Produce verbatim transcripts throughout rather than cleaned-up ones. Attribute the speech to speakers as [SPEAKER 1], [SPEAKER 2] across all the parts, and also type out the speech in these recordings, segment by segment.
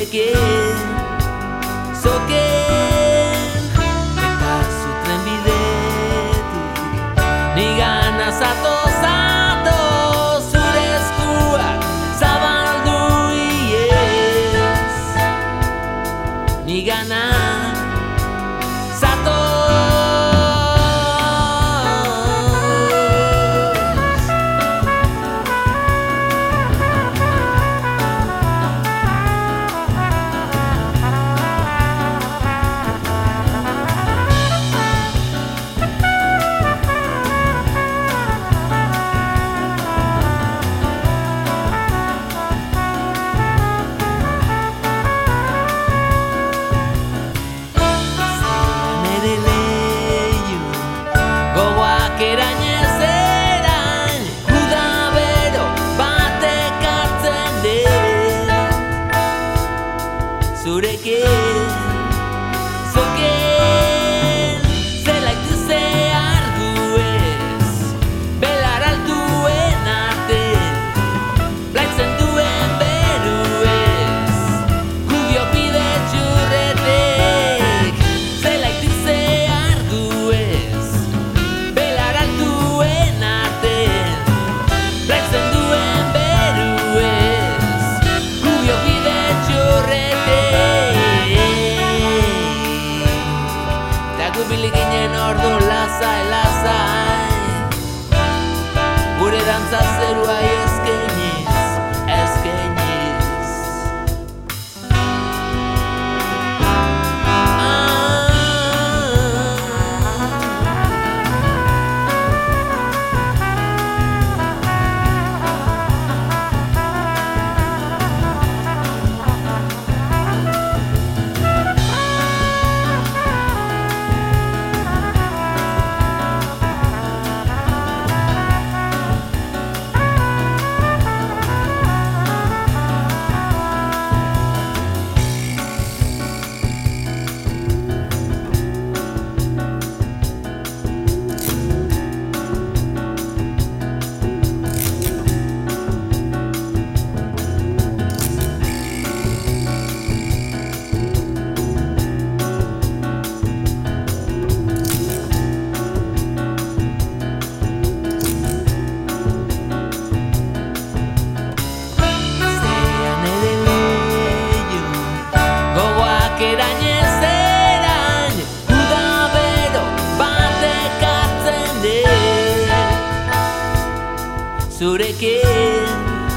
[SPEAKER 1] zurekin, zoken eta zutren bidetik nigana zato, zato zure eskuak zabaldu iez nigana zato. Erainez erain, uda bero batek hartzen dut zurekin, zoken zelaitu zehar guez belar altuen arte blaitzen duen beruez gudio pide txurretek zelaitu zehar guez Gubili ginen ordu lasai, lasai gure dantza zeruai eskeniz, eskeniz erainez erain, uda bero batek hartzen dut zurekin,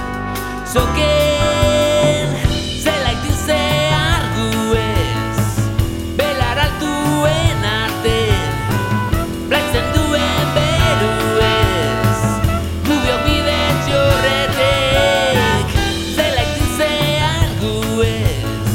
[SPEAKER 1] zoken zelaitu zehar guez belar altuen arten blaitzen duen beruez gubiok bide txorretek zelaitu zehar guez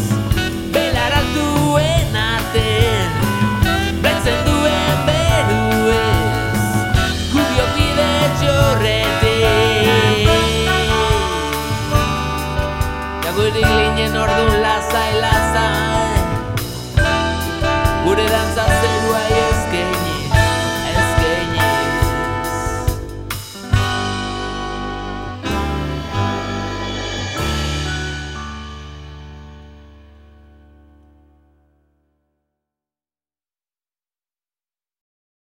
[SPEAKER 1] Gure ginen ordu lasai, lasai gure dantza zen